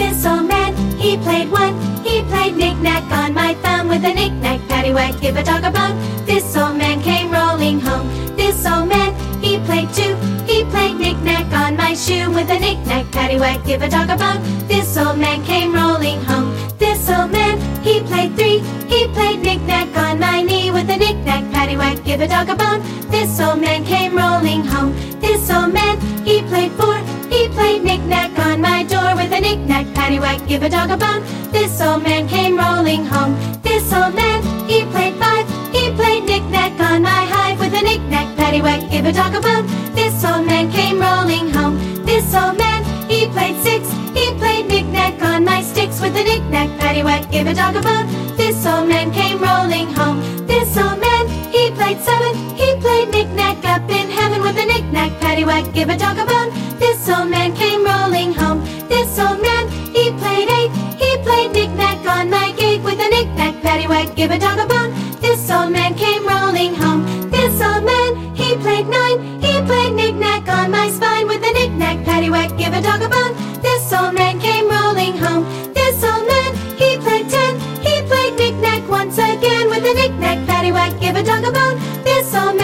This old man, he played one. He played knick-knack on my thumb with a knick-knack, paddywhack, give a dog a bone. This old man came rolling home. This old man, he played two. He played knick-knack on my shoe with a knick-knack, paddywhack, give a dog a bone. This old man came rolling home. This old man, he played three. He played knick-knack on my knee with a knick-knack, paddywhack, give a dog a bone. This old man came rolling home. This old man, he played four. He played knick-knack on my door with a knick-knack, paddywhack, give a dog a bone. This old man came rolling home. This old man, he played five. He played knick-knack on my hive with a knick-knack, paddywhack, give a dog a bone. This old man came rolling home. This old man, he played six. He played knick-knack on my sticks with a knick-knack, paddywhack, give a dog a bone. This old man came rolling home. This old man, he played seven. He played knick-knack up in heaven with a knick-knack, paddywhack, give a dog a bone. This old man came rolling home. This old man, he played eight. He played knick-knack on my gate with a knick-knack, paddywhack, give a dog a bone. This old man came rolling home. This old man, he played nine. He played knick-knack on my spine with a knick-knack, paddywhack, give a dog a bone. This old man came rolling home. This old man, he played 10. He played knick-knack once again with a knick-knack, paddywhack, give a dog a bone. This old